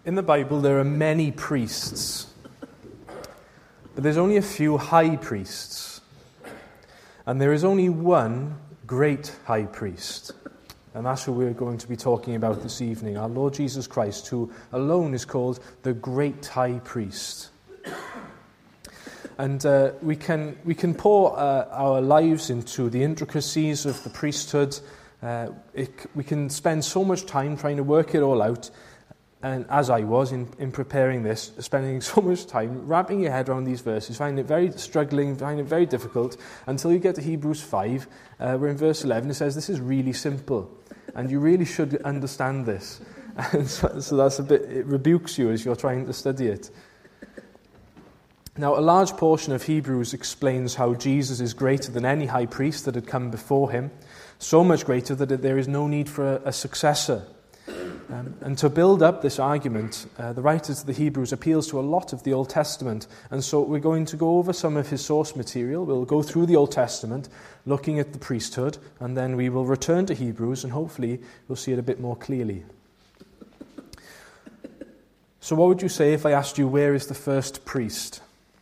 In the Bible, there are many priests, but there's only a few high priests. And there is only one great high priest. And that's who we're going to be talking about this evening, our Lord Jesus Christ, who alone is called the great high priest. And we can pour our lives into the intricacies of the priesthood. We can spend so much time trying to work it all out. And as I was in preparing this, spending so much time wrapping your head around these verses, finding it very struggling, finding it very difficult, until you get to Hebrews 5, where in verse 11 it says, this is really simple, and you really should understand this. And so that's it rebukes you as you're trying to study it. Now, a large portion of Hebrews explains how Jesus is greater than any high priest that had come before him, so much greater that there is no need for a successor. And to build up this argument, the writer to the Hebrews appeals to a lot of the Old Testament. And so we're going to go over some of his source material. We'll go through the Old Testament, looking at the priesthood, and then we will return to Hebrews, and hopefully we'll see it a bit more clearly. So what would you say if I asked you, where is the first priest?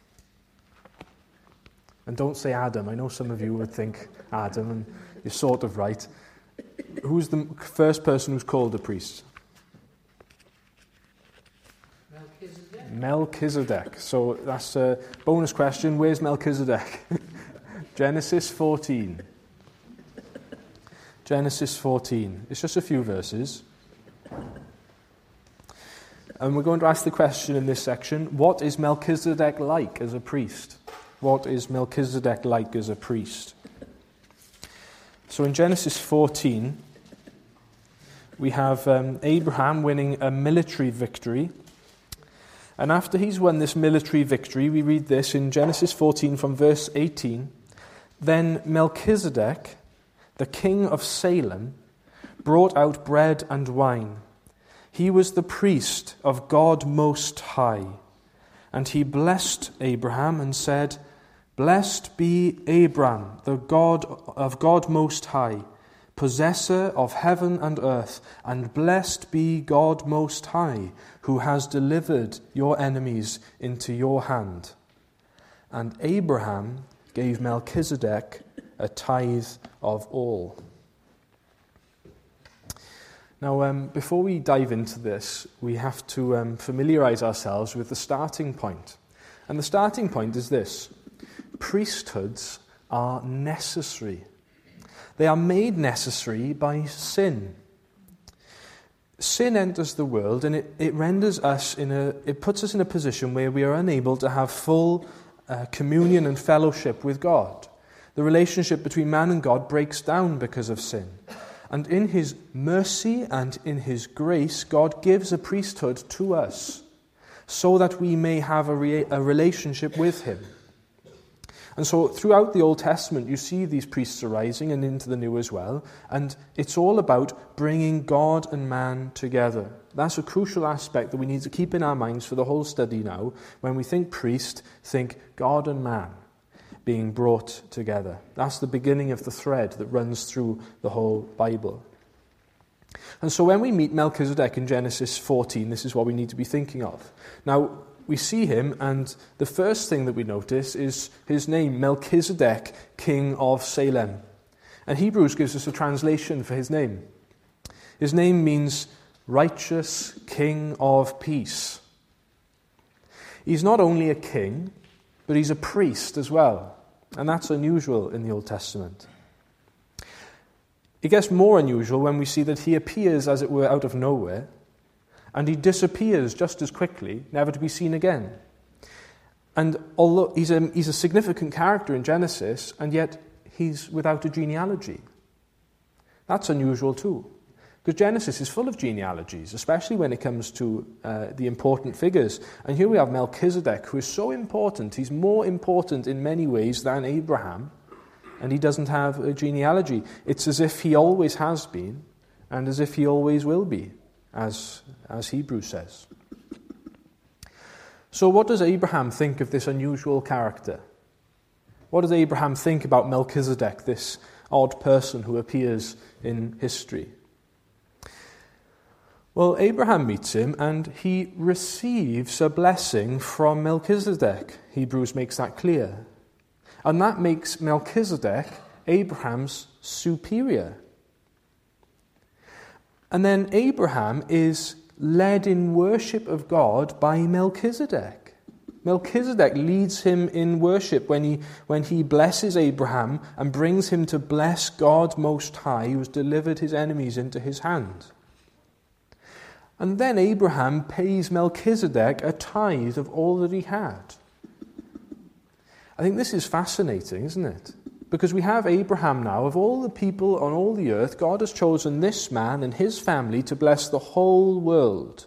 And don't say Adam. I know some of you would think Adam, and you're sort of right. Who's the first person who's called a priest? Melchizedek. So that's a bonus question. Where's Melchizedek? Genesis 14. Genesis 14. It's just a few verses. And we're going to ask the question in this section, what is Melchizedek like as a priest? What is Melchizedek like as a priest? So in Genesis 14, we have Abraham winning a military victory. And after he's won this military victory, we read this in Genesis 14 from verse 18. Then Melchizedek, the king of Salem, brought out bread and wine. He was the priest of God Most High. And he blessed Abraham and said, Blessed be Abram, the God of God Most High, possessor of heaven and earth, and blessed be God Most High, who has delivered your enemies into your hand. And Abraham gave Melchizedek a tithe of all. Now, before we dive into this, we have to familiarize ourselves with the starting point. And the starting point is this. Priesthoods are necessary. They are made necessary by sin. Sin enters the world, and it renders us it puts us in a position where we are unable to have full communion and fellowship with God. The relationship between man and God breaks down because of sin. And in his mercy and in his grace, God gives a priesthood to us so that we may have a relationship with him. And so throughout the Old Testament, you see these priests arising, and into the New as well. And it's all about bringing God and man together. That's a crucial aspect that we need to keep in our minds for the whole study now. When we think priest, think God and man being brought together. That's the beginning of the thread that runs through the whole Bible. And so when we meet Melchizedek in Genesis 14, this is what we need to be thinking of. Now, we see him, and the first thing that we notice is his name, Melchizedek, king of Salem. And Hebrews gives us a translation for his name. His name means righteous king of peace. He's not only a king, but he's a priest as well. And that's unusual in the Old Testament. It gets more unusual when we see that he appears, as it were, out of nowhere, and he disappears just as quickly, never to be seen again. And although he's a significant character in Genesis, and yet he's without a genealogy. That's unusual too. Because Genesis is full of genealogies, especially when it comes to the important figures. And here we have Melchizedek, who is so important. He's more important in many ways than Abraham, and he doesn't have a genealogy. It's as if he always has been, and as if he always will be, as Hebrews says. So what does Abraham think of this unusual character? What does Abraham think about Melchizedek, this odd person who appears in history? Well, Abraham meets him and he receives a blessing from Melchizedek. Hebrews makes that clear. And that makes Melchizedek Abraham's superior. And then Abraham is led in worship of God by Melchizedek. Melchizedek leads him in worship when he blesses Abraham and brings him to bless God Most High, who has delivered his enemies into his hand. And then Abraham pays Melchizedek a tithe of all that he had. I think this is fascinating, isn't it? Because we have Abraham now, of all the people on all the earth, God has chosen this man and his family to bless the whole world.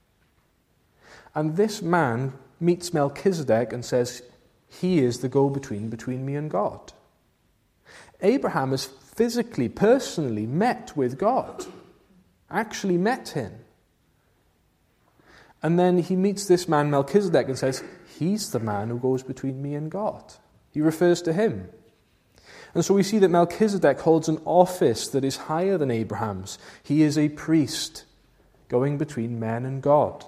And this man meets Melchizedek and says, he is the go-between between me and God. Abraham has physically, personally met with God, actually met him. And then he meets this man Melchizedek and says, he's the man who goes between me and God. He refers to him. And so we see that Melchizedek holds an office that is higher than Abraham's. He is a priest going between men and God.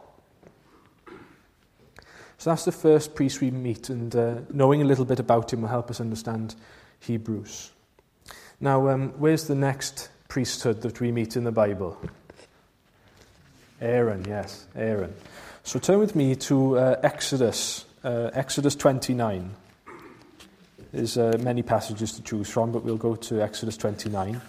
So that's the first priest we meet, and knowing a little bit about him will help us understand Hebrews. Now, where's the next priesthood that we meet in the Bible? Aaron, yes, Aaron. So turn with me to Exodus 29. There's many passages to choose from, but we'll go to Exodus 29.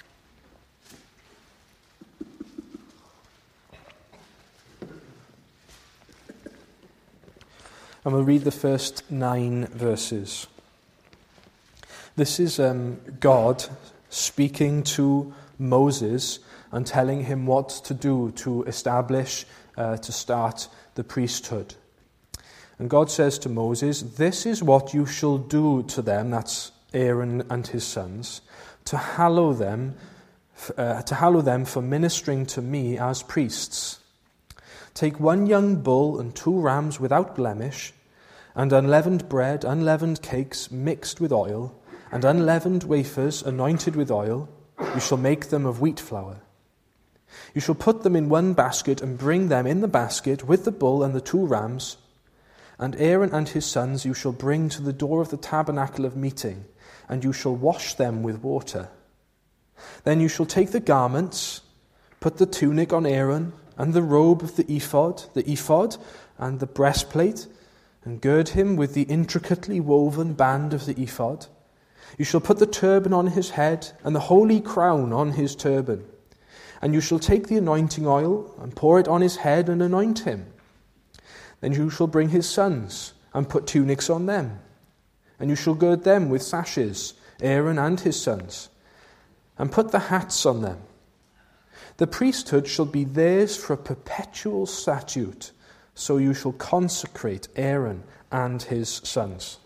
And we'll read the first 9 verses. This is God speaking to Moses and telling him what to do to establish, to start the priesthood. And God says to Moses, "This is what you shall do to them," that's Aaron and his sons, "to hallow them for ministering to me as priests. Take 1 young bull and 2 rams without blemish, and unleavened bread, unleavened cakes mixed with oil, and unleavened wafers anointed with oil. You shall make them of wheat flour. You shall put them in 1 basket and bring them in the basket with the bull and the 2 rams. And Aaron and his sons you shall bring to the door of the tabernacle of meeting, and you shall wash them with water. Then you shall take the garments, put the tunic on Aaron, and the robe of the ephod and the breastplate, and gird him with the intricately woven band of the ephod. You shall put the turban on his head, and the holy crown on his turban. And you shall take the anointing oil, and pour it on his head, and anoint him. Then you shall bring his sons, and put tunics on them. And you shall gird them with sashes, Aaron and his sons, and put the hats on them. The priesthood shall be theirs for a perpetual statute, so you shall consecrate Aaron and his sons."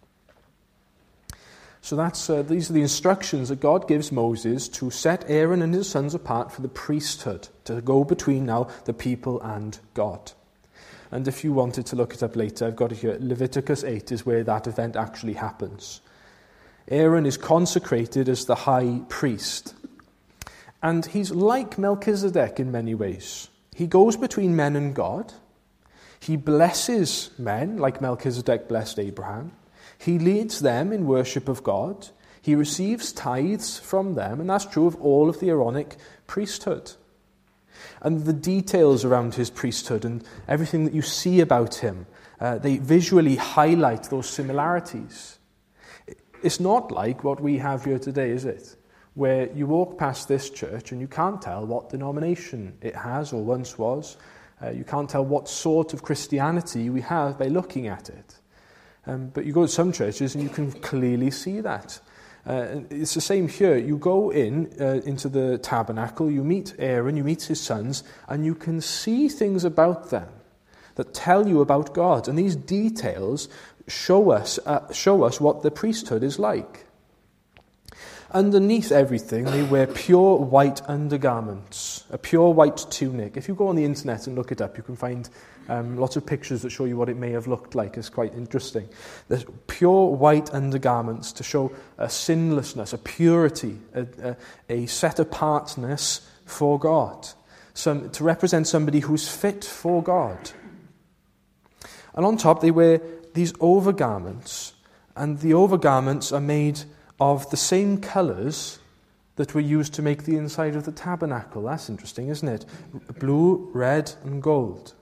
So these are the instructions that God gives Moses to set Aaron and his sons apart for the priesthood, to go between now the people and God. And if you wanted to look it up later, I've got it here. Leviticus 8 is where that event actually happens. Aaron is consecrated as the high priest. And he's like Melchizedek in many ways. He goes between men and God. He blesses men like Melchizedek blessed Abraham. He leads them in worship of God. He receives tithes from them, and that's true of all of the Aaronic priesthood. And the details around his priesthood and everything that you see about him, they visually highlight those similarities. It's not like what we have here today, is it? Where you walk past this church and you can't tell what denomination it has or once was. You can't tell what sort of Christianity we have by looking at it. But you go to some churches and you can clearly see that. It's the same here. You go into the tabernacle, you meet Aaron, you meet his sons, and you can see things about them that tell you about God. And these details show us what the priesthood is like. Underneath everything, they wear pure white undergarments, a pure white tunic. If you go on the internet and look it up, you can find lots of pictures that show you what it may have looked like. It's quite interesting. There's pure white undergarments to show a sinlessness, a purity, a set-apartness for God. to represent somebody who's fit for God. And on top they wear these overgarments, and the overgarments are made of the same colours that were used to make the inside of the tabernacle. That's interesting, isn't it? Blue, red, and gold.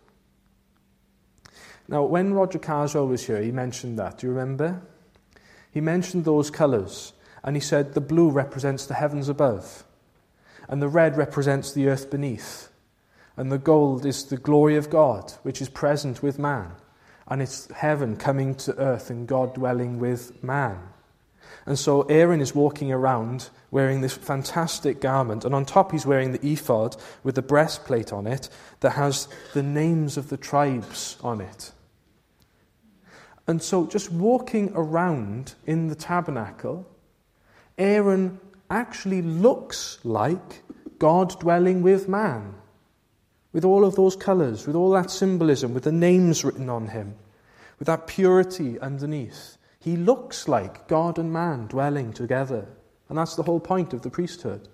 Now, when Roger Carswell was here, he mentioned that. Do you remember? He mentioned those colours, and he said the blue represents the heavens above, and the red represents the earth beneath, and the gold is the glory of God, which is present with man, and it's heaven coming to earth and God dwelling with man. And so Aaron is walking around wearing this fantastic garment, and on top he's wearing the ephod with the breastplate on it that has the names of the tribes on it. And so just walking around in the tabernacle, Aaron actually looks like God dwelling with man, with all of those colours, with all that symbolism, with the names written on him, with that purity underneath. He looks like God and man dwelling together. And that's the whole point of the priesthood.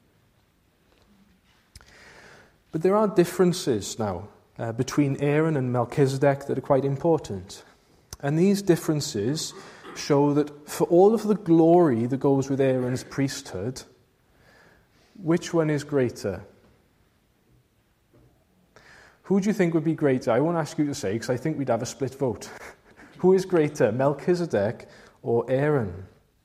But there are differences now between Aaron and Melchizedek that are quite important. And these differences show that for all of the glory that goes with Aaron's priesthood, which one is greater? Who do you think would be greater? I won't ask you to say, because I think we'd have a split vote. Who is greater, Melchizedek or Aaron?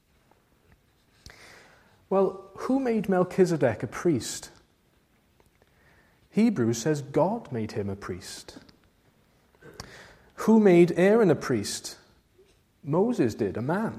Well, who made Melchizedek a priest? Hebrews says God made him a priest. Who made Aaron a priest? Moses did, a man.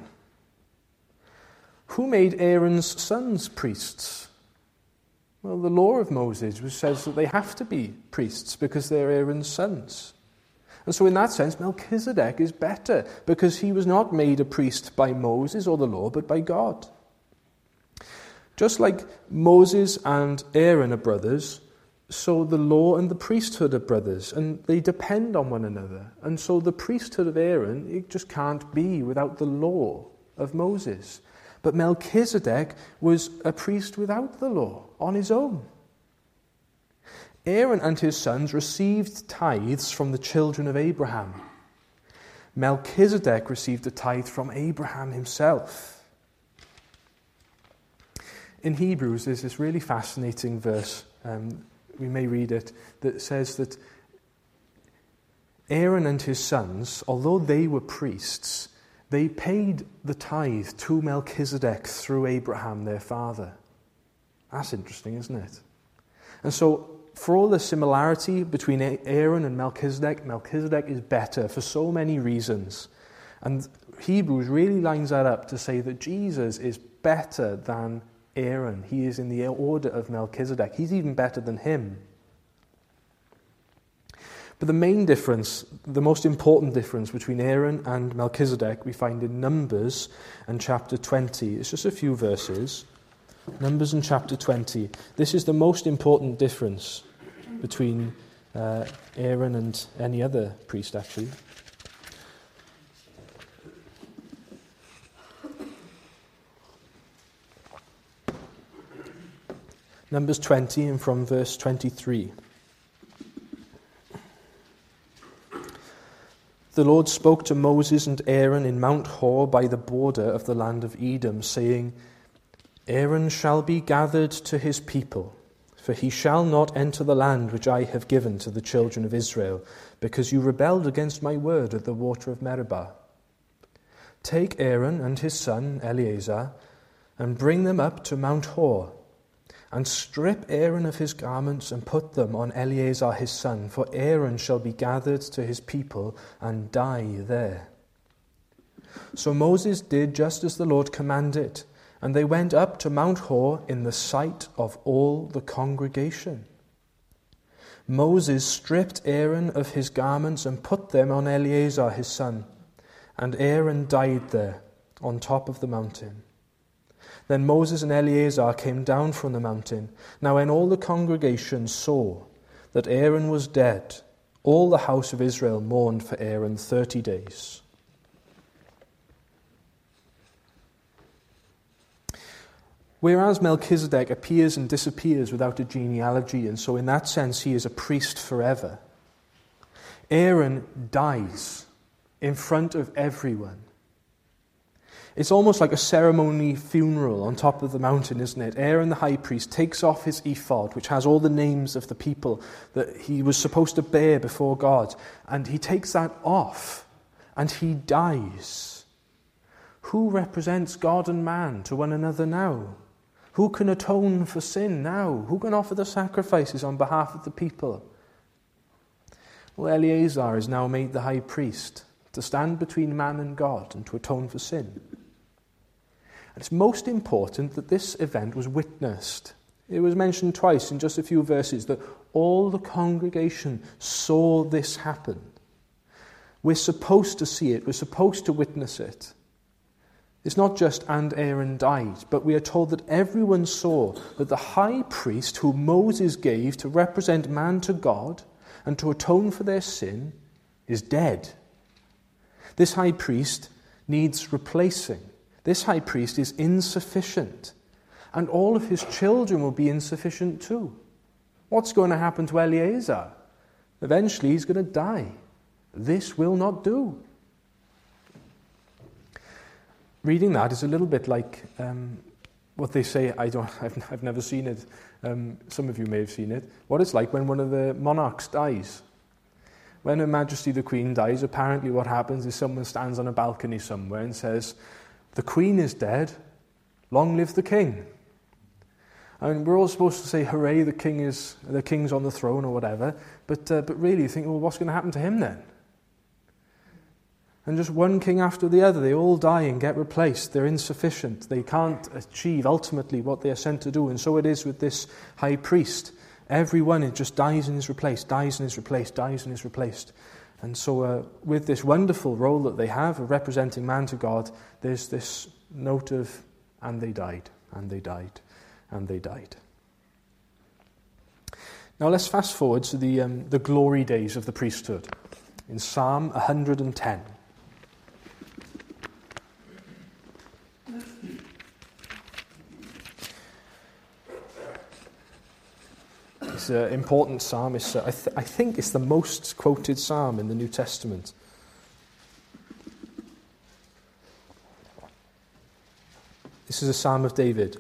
Who made Aaron's sons priests? Well, the law of Moses says that they have to be priests because they're Aaron's sons. And so in that sense, Melchizedek is better because he was not made a priest by Moses or the law, but by God. Just like Moses and Aaron are brothers, so the law and the priesthood are brothers, and they depend on one another. And so the priesthood of Aaron, it just can't be without the law of Moses. But Melchizedek was a priest without the law, on his own. Aaron and his sons received tithes from the children of Abraham. Melchizedek received a tithe from Abraham himself. In Hebrews, there's this really fascinating verse, we may read it, that says that Aaron and his sons, although they were priests, they paid the tithe to Melchizedek through Abraham, their father. That's interesting, isn't it? And so, for all the similarity between Aaron and Melchizedek, Melchizedek is better for so many reasons. And Hebrews really lines that up to say that Jesus is better than Aaron. He is in the order of Melchizedek. He's even better than him. But the main difference, the most important difference between Aaron and Melchizedek, we find in Numbers and chapter 20. It's just a few verses. Numbers and chapter 20. This is the most important difference between Aaron and any other priest, actually. Numbers 20 and from verse 23. The Lord spoke to Moses and Aaron in Mount Hor by the border of the land of Edom, saying, Aaron shall be gathered to his people, for he shall not enter the land which I have given to the children of Israel, because you rebelled against my word at the water of Meribah. Take Aaron and his son Eleazar, and bring them up to Mount Hor, and strip Aaron of his garments and put them on Eleazar his son, for Aaron shall be gathered to his people and die there. So Moses did just as the Lord commanded, and they went up to Mount Hor in the sight of all the congregation. Moses stripped Aaron of his garments and put them on Eleazar his son, and Aaron died there on top of the mountain. Then Moses and Eleazar came down from the mountain. Now when all the congregation saw that Aaron was dead, all the house of Israel mourned for Aaron 30 days. Whereas Melchizedek appears and disappears without a genealogy, and so in that sense he is a priest forever, Aaron dies in front of everyone. It's almost like a ceremony funeral on top of the mountain, isn't it? Aaron the high priest takes off his ephod, which has all the names of the people that he was supposed to bear before God, and he takes that off, and he dies. Who represents God and man to one another now? Who can atone for sin now? Who can offer the sacrifices on behalf of the people? Well, Eleazar is now made the high priest to stand between man and God and to atone for sin. And it's most important that this event was witnessed. It was mentioned twice in just a few verses that all the congregation saw this happen. We're supposed to see it. We're supposed to witness it. It's not just, and Aaron died, but we are told that everyone saw that the high priest whom Moses gave to represent man to God and to atone for their sin is dead. This high priest needs replacing. This high priest is insufficient, and all of his children will be insufficient too. What's going to happen to Eleazar? Eventually he's going to die. This will not do. Reading that is a little bit like what they say. I've never seen it. Some of you may have seen it. What it's like when one of the monarchs dies. When Her Majesty the Queen dies, apparently what happens is someone stands on a balcony somewhere and says, "The Queen is dead, long live the King." I mean, we're all supposed to say, "Hooray, the King's on the throne," or whatever. But really, you think, well, what's going to happen to him then? And just one king after the other, they all die and get replaced. They're insufficient. They can't achieve ultimately what they are sent to do. And so it is with this high priest. Everyone, it just dies and is replaced, dies and is replaced, dies and is replaced. And so with this wonderful role that they have of representing man to God, there's this note of, and they died, and they died, and they died. Now let's fast forward to the glory days of the priesthood in Psalm 110. It's an important psalm. I think it's the most quoted psalm in the New Testament. This is a psalm of David.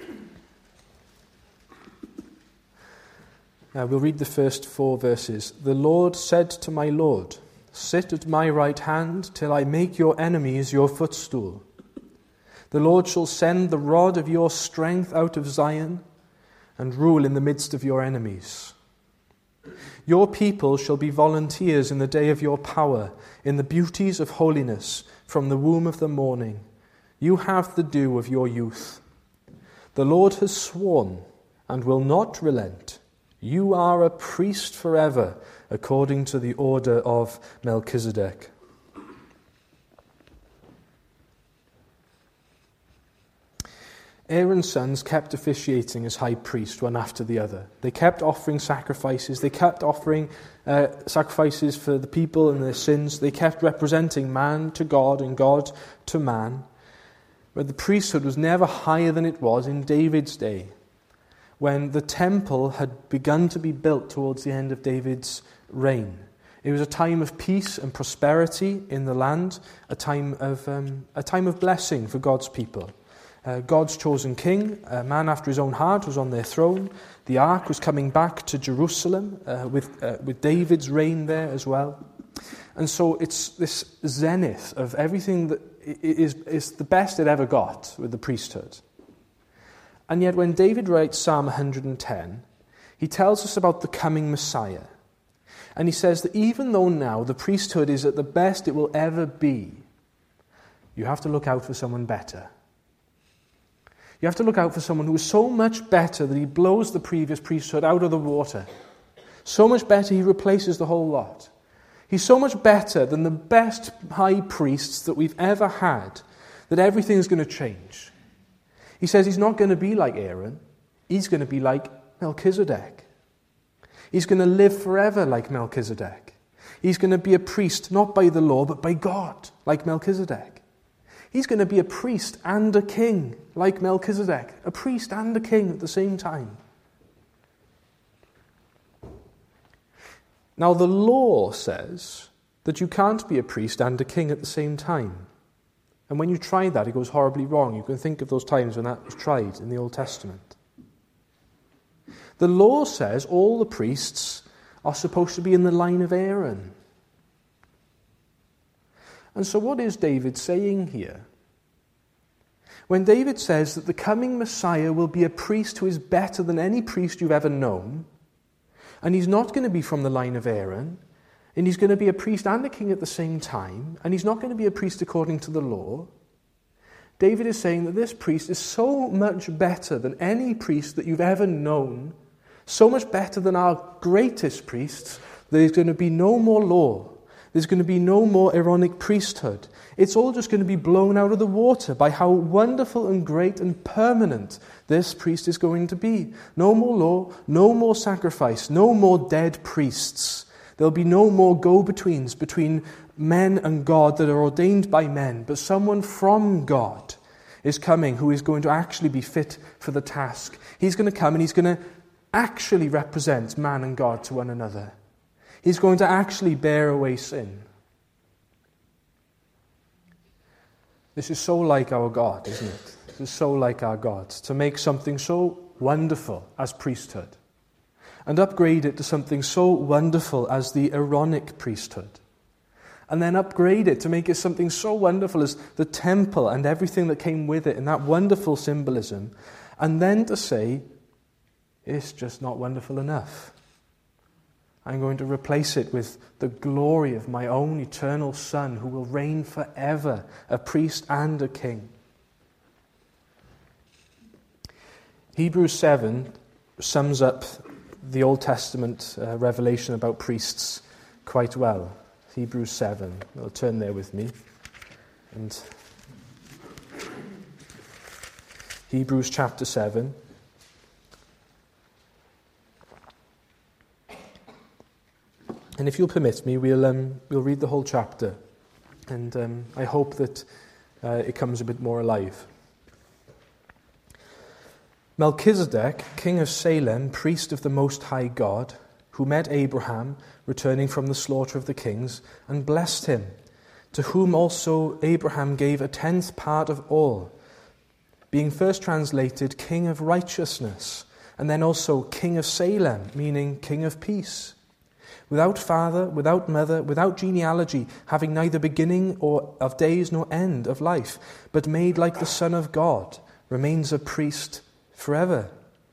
Now we'll read the first 4 verses. "The Lord said to my Lord, 'Sit at my right hand till I make your enemies your footstool. The Lord shall send the rod of your strength out of Zion, and rule in the midst of your enemies. Your people shall be volunteers in the day of your power, in the beauties of holiness, from the womb of the morning. You have the dew of your youth. The Lord has sworn and will not relent. You are a priest forever, according to the order of Melchizedek.'" Aaron's sons kept officiating as high priest one after the other. They kept offering sacrifices. They kept offering sacrifices for the people and their sins. They kept representing man to God and God to man. But the priesthood was never higher than it was in David's day, when the temple had begun to be built towards the end of David's reign. It was a time of peace and prosperity in the land, a time of blessing for God's people. God's chosen king, a man after his own heart, was on their throne. The ark was coming back to Jerusalem with David's reign there as well. And so it's this zenith of everything that is the best it ever got with the priesthood. And yet when David writes Psalm 110, he tells us about the coming Messiah. And he says that even though now the priesthood is at the best it will ever be, you have to look out for someone better. You have to look out for someone who is so much better that he blows the previous priesthood out of the water. So much better he replaces the whole lot. He's so much better than the best high priests that we've ever had that everything's going to change. He says he's not going to be like Aaron. He's going to be like Melchizedek. He's going to live forever like Melchizedek. He's going to be a priest not by the law but by God, like Melchizedek. He's going to be a priest and a king, like Melchizedek. A priest and a king at the same time. Now, the law says that you can't be a priest and a king at the same time. And when you try that, it goes horribly wrong. You can think of those times when that was tried in the Old Testament. The law says all the priests are supposed to be in the line of Aaron. And so what is David saying here? When David says that the coming Messiah will be a priest who is better than any priest you've ever known, and he's not going to be from the line of Aaron, and he's going to be a priest and a king at the same time, and he's not going to be a priest according to the law, David is saying that this priest is so much better than any priest that you've ever known, so much better than our greatest priests, that there's going to be no more law. There's going to be no more Aaronic priesthood. It's all just going to be blown out of the water by how wonderful and great and permanent this priest is going to be. No more law, no more sacrifice, no more dead priests. There'll be no more go-betweens between men and God that are ordained by men, but someone from God is coming who is going to actually be fit for the task. He's going to come and he's going to actually represent man and God to one another. He's going to actually bear away sin. This is so like our God, isn't it? This is so like our God, to make something so wonderful as priesthood and upgrade it to something so wonderful as the Aaronic priesthood, and then upgrade it to make it something so wonderful as the temple and everything that came with it and that wonderful symbolism, and then to say, it's just not wonderful enough. I'm going to replace it with the glory of my own eternal Son who will reign forever, a priest and a king. Hebrews 7 sums up the Old Testament revelation about priests quite well. Hebrews 7. I'll turn there with me. And Hebrews chapter 7. And if you'll permit me, we'll read the whole chapter, and I hope that it comes a bit more alive. Melchizedek, king of Salem, priest of the Most High God, who met Abraham, returning from the slaughter of the kings, and blessed him, to whom also Abraham gave a 10th part of all, being first translated King of Righteousness, and then also King of Salem, meaning King of Peace. Without father, without mother, without genealogy, having neither beginning or of days nor end of life, but made like the Son of God, remains a priest forever.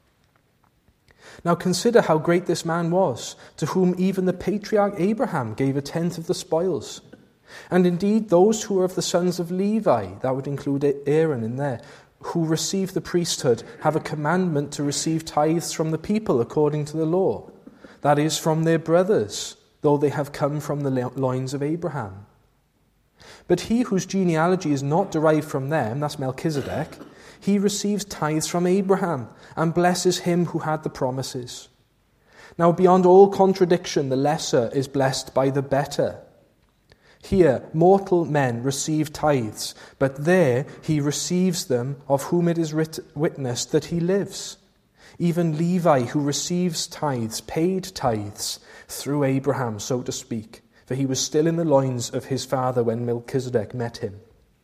Now consider how great this man was, to whom even the patriarch Abraham gave a 10th of the spoils. And indeed those who are of the sons of Levi, that would include Aaron in there, who receive the priesthood, have a commandment to receive tithes from the people according to the law. That is, from their brothers, though they have come from the loins of Abraham. But he whose genealogy is not derived from them, that's Melchizedek, he receives tithes from Abraham and blesses him who had the promises. Now beyond all contradiction, the lesser is blessed by the better. Here, mortal men receive tithes, but there he receives them of whom it is witnessed that he lives. Even Levi, who receives tithes, paid tithes through Abraham, so to speak, for he was still in the loins of his father when Melchizedek met him.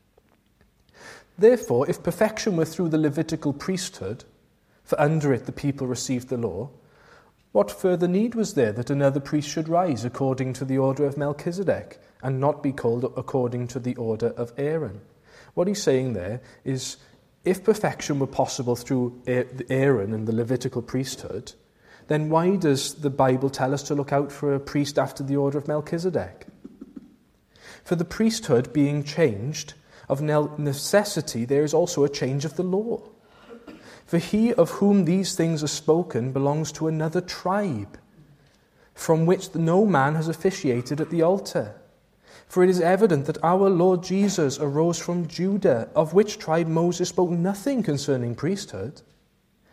Therefore, if perfection were through the Levitical priesthood, for under it the people received the law, what further need was there that another priest should rise according to the order of Melchizedek, and not be called according to the order of Aaron? What he's saying there is, if perfection were possible through Aaron and the Levitical priesthood, then why does the Bible tell us to look out for a priest after the order of Melchizedek? For the priesthood being changed, of necessity there is also a change of the law. For he of whom these things are spoken belongs to another tribe, from which no man has officiated at the altar. For it is evident that our Lord Jesus arose from Judah, of which tribe Moses spoke nothing concerning priesthood.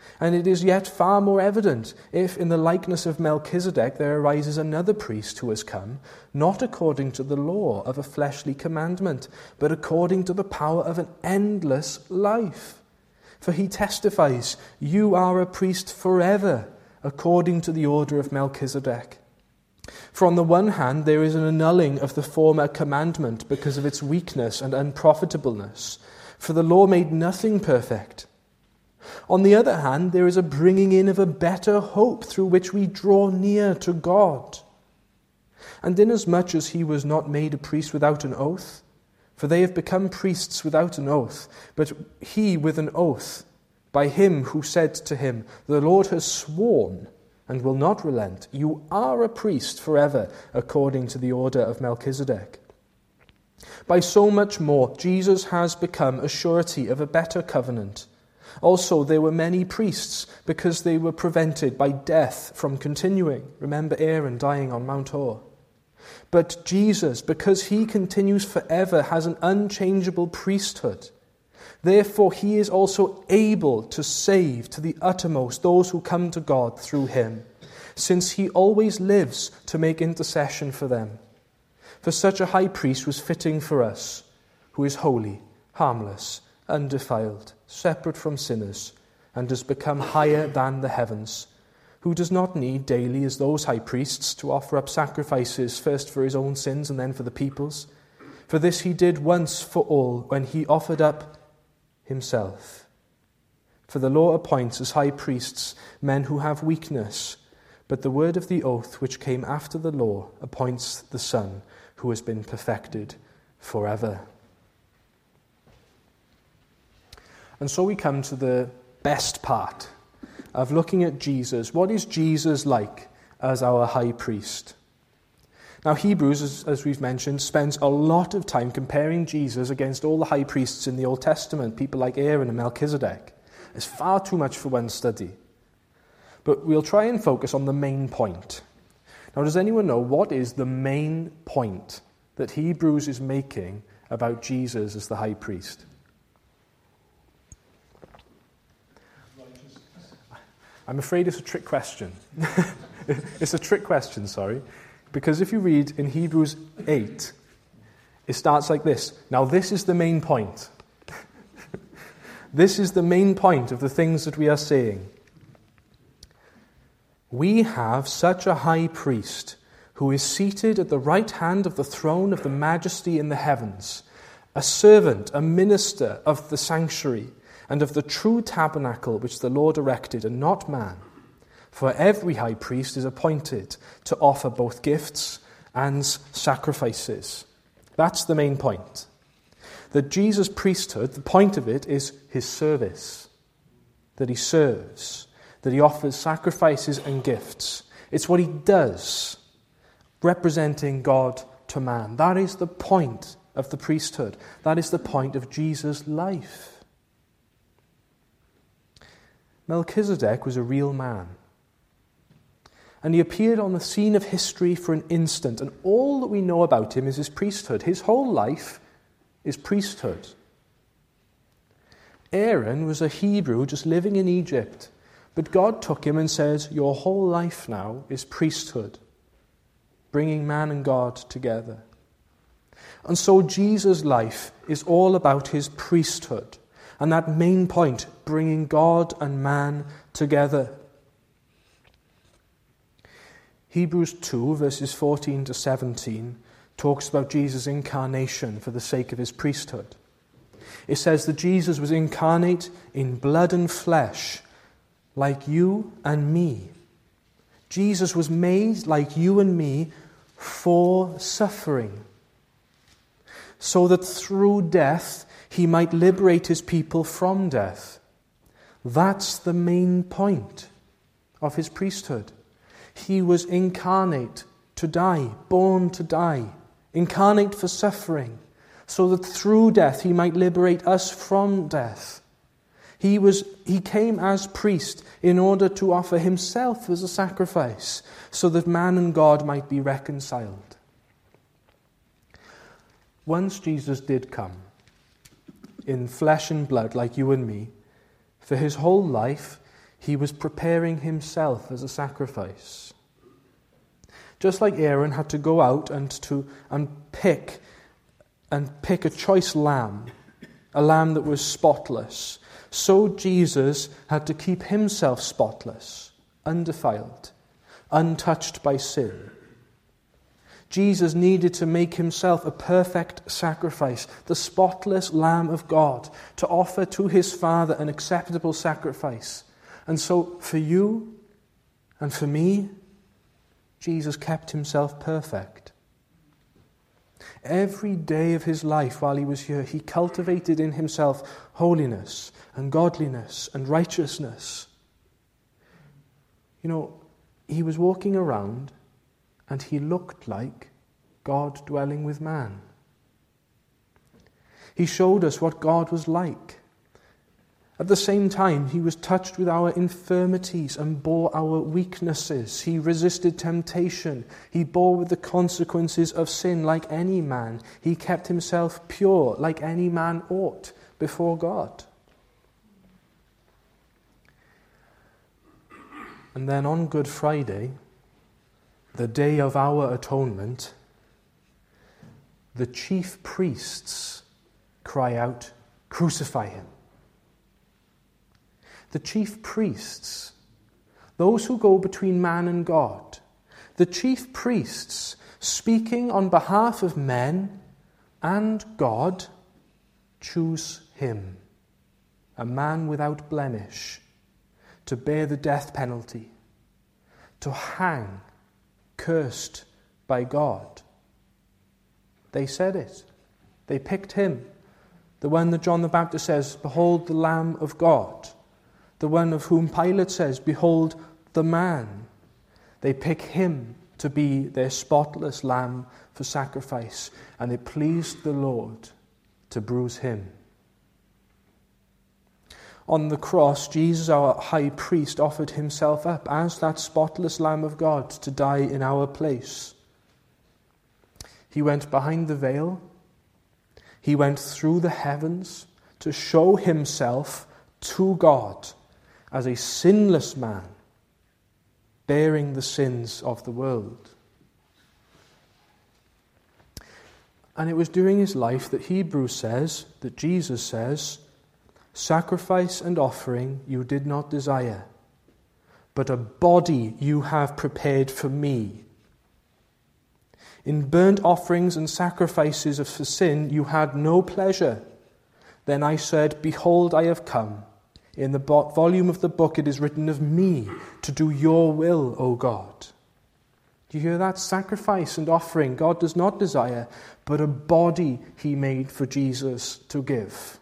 And it is yet far more evident if, in the likeness of Melchizedek, there arises another priest who has come, not according to the law of a fleshly commandment, but according to the power of an endless life. For he testifies, "You are a priest forever, according to the order of Melchizedek." For on the one hand, there is an annulling of the former commandment because of its weakness and unprofitableness, for the law made nothing perfect. On the other hand, there is a bringing in of a better hope through which we draw near to God. And inasmuch as he was not made a priest without an oath, for they have become priests without an oath, but he with an oath, by him who said to him, "The Lord has sworn and will not relent, you are a priest forever, according to the order of Melchizedek." By so much more, Jesus has become a surety of a better covenant. Also, there were many priests because they were prevented by death from continuing. Remember Aaron dying on Mount Hor. But Jesus, because he continues forever, has an unchangeable priesthood. Therefore, he is also able to save to the uttermost those who come to God through him, since he always lives to make intercession for them. For such a high priest was fitting for us, who is holy, harmless, undefiled, separate from sinners, and has become higher than the heavens, who does not need daily, as those high priests, to offer up sacrifices, first for his own sins and then for the people's. For this he did once for all, when he offered up himself. For the law appoints as high priests men who have weakness, but the word of the oath which came after the law appoints the Son, who has been perfected forever. And so we come to the best part of looking at Jesus. What is Jesus like as our high priest? Now, Hebrews, as we've mentioned, spends a lot of time comparing Jesus against all the high priests in the Old Testament, people like Aaron and Melchizedek. It's far too much for one study. But we'll try and focus on the main point. Now, does anyone know what is the main point that Hebrews is making about Jesus as the high priest? I'm afraid it's a trick question. It's a trick question, sorry. Because if you read in Hebrews 8, it starts like this. Now this is the main point. This is the main point of the things that we are saying. We have such a high priest who is seated at the right hand of the throne of the majesty in the heavens, a servant, a minister of the sanctuary, and of the true tabernacle which the Lord erected, and not man. For every high priest is appointed to offer both gifts and sacrifices. That's the main point. That Jesus' priesthood, the point of it is his service. That he serves. That he offers sacrifices and gifts. It's what he does, representing God to man. That is the point of the priesthood. That is the point of Jesus' life. Melchizedek was a real man. And he appeared on the scene of history for an instant, and all that we know about him is his priesthood. His whole life is priesthood. Aaron was a Hebrew just living in Egypt, but God took him and says, your whole life now is priesthood, bringing man and God together. And so Jesus' life is all about his priesthood. And that main point, bringing God and man together. Hebrews 2, verses 14 to 17, talks about Jesus' incarnation for the sake of his priesthood. It says that Jesus was incarnate in blood and flesh, like you and me. Jesus was made like you and me for suffering, so that through death he might liberate his people from death. That's the main point of his priesthood. He was incarnate to die, born to die, incarnate for suffering, so that through death he might liberate us from death. He came as priest in order to offer himself as a sacrifice, so that man and God might be reconciled. Once Jesus did come, in flesh and blood like you and me, for his whole life, He was preparing himself as a sacrifice. Just like Aaron had to go out and pick a choice lamb, a lamb that was spotless, so Jesus had to keep himself spotless, undefiled, untouched by sin. Jesus needed to make himself a perfect sacrifice, the spotless Lamb of God, to offer to his Father an acceptable sacrifice. And so for you and for me, Jesus kept himself perfect. Every day of his life while he was here, he cultivated in himself holiness and godliness and righteousness. You know, he was walking around and he looked like God dwelling with man. He showed us what God was like. At the same time, he was touched with our infirmities and bore our weaknesses. He resisted temptation. He bore with the consequences of sin like any man. He kept himself pure like any man ought before God. And then on Good Friday, the day of our atonement, the chief priests cry out, "Crucify him." The chief priests, those who go between man and God, the chief priests speaking on behalf of men and God, choose him, a man without blemish, to bear the death penalty, to hang, cursed by God. They said it. They picked him, the one that John the Baptist says, "Behold the Lamb of God," the one of whom Pilate says, "Behold the man." They pick him to be their spotless lamb for sacrifice, and it pleased the Lord to bruise him. On the cross, Jesus, our high priest, offered himself up as that spotless Lamb of God to die in our place. He went behind the veil. He went through the heavens to show himself to God as a sinless man, bearing the sins of the world. And it was during his life that Hebrews says, that Jesus says, "Sacrifice and offering you did not desire, but a body you have prepared for me. In burnt offerings and sacrifices for sin you had no pleasure. Then I said, Behold, I have come. In the volume of the book it is written of me, to do your will, O God." Do you hear that? Sacrifice and offering God does not desire, but a body he made for Jesus to give.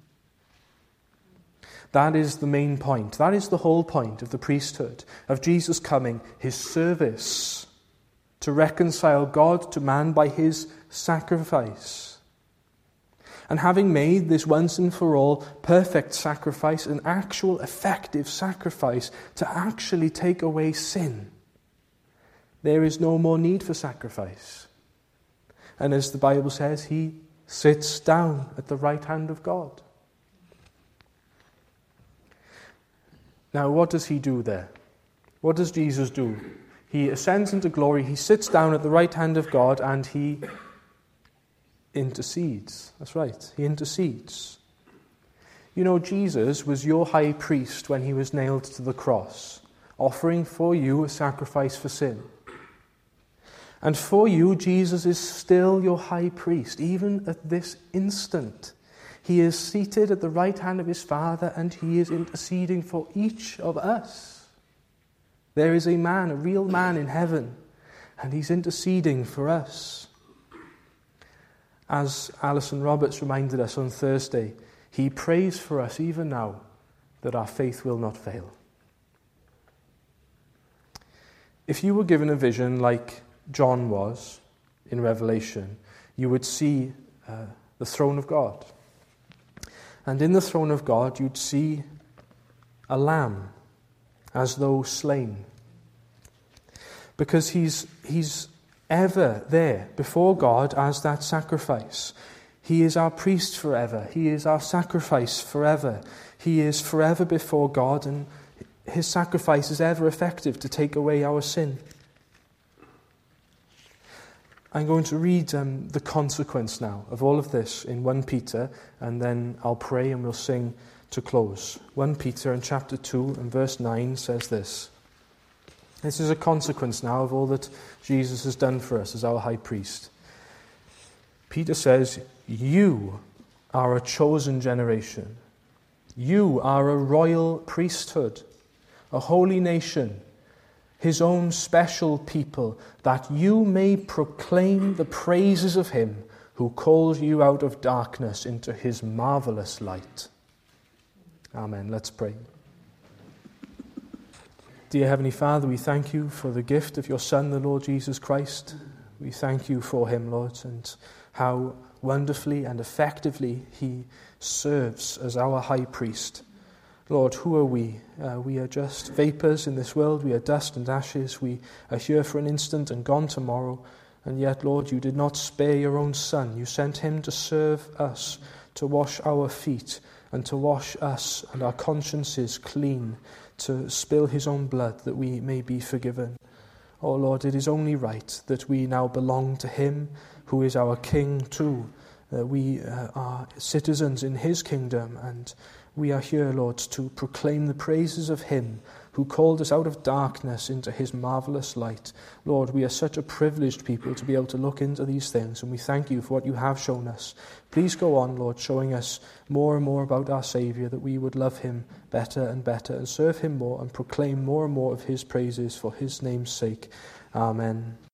That is the main point. That is the whole point of the priesthood, of Jesus coming, his service, to reconcile God to man by his sacrifice. And having made this once and for all perfect sacrifice, an actual effective sacrifice to actually take away sin, there is no more need for sacrifice. And as the Bible says, he sits down at the right hand of God. Now, what does he do there? What does Jesus do? He ascends into glory, he sits down at the right hand of God, and he intercedes. That's right, he intercedes. You know, Jesus was your high priest when he was nailed to the cross, offering for you a sacrifice for sin. And for you, Jesus is still your high priest, even at this instant. He is seated at the right hand of his Father, and he is interceding for each of us. There is a man, a real man in heaven, and he's interceding for us. As Alison Roberts reminded us on Thursday, he prays for us even now that our faith will not fail. If you were given a vision like John was in Revelation, you would see the throne of God. And in the throne of God, you'd see a lamb as though slain. Because he's ever there before God as that sacrifice. He is our priest forever. He is our sacrifice forever. He is forever before God, and his sacrifice is ever effective to take away our sin. I'm going to read the consequence now of all of this in 1 Peter, and then I'll pray and we'll sing to close. 1 Peter in chapter 2 and verse 9 says this. This is a consequence now of all that Jesus has done for us as our high priest. Peter says, "You are a chosen generation. You are a royal priesthood, a holy nation, his own special people, that you may proclaim the praises of him who calls you out of darkness into his marvelous light." Amen. Let's pray. Dear Heavenly Father, we thank you for the gift of your Son, the Lord Jesus Christ. We thank you for him, Lord, and how wonderfully and effectively he serves as our high priest. Lord, who are we? We are just vapors in this world. We are dust and ashes. We are here for an instant and gone tomorrow. And yet, Lord, you did not spare your own Son. You sent him to serve us, to wash our feet, and to wash us and our consciences clean, to spill his own blood that we may be forgiven. Oh Lord, it is only right that we now belong to him who is our King too. We are citizens in his kingdom, and we are here, Lord, to proclaim the praises of him who called us out of darkness into his marvelous light. Lord, we are such a privileged people to be able to look into these things, and we thank you for what you have shown us. Please go on, Lord, showing us more and more about our Saviour, that we would love him better and better and serve him more and proclaim more and more of his praises for his name's sake. Amen.